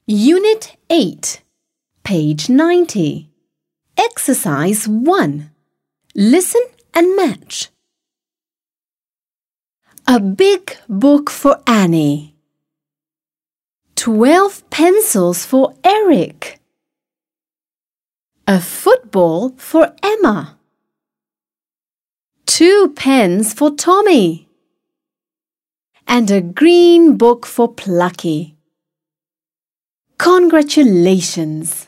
Unit 8, page 90. Exercise 1. Listen and match. A big book for Annie. 12 pencils for Eric. A football for Emma. 2 pens for Tommy. And a green book for Plucky. Congratulations!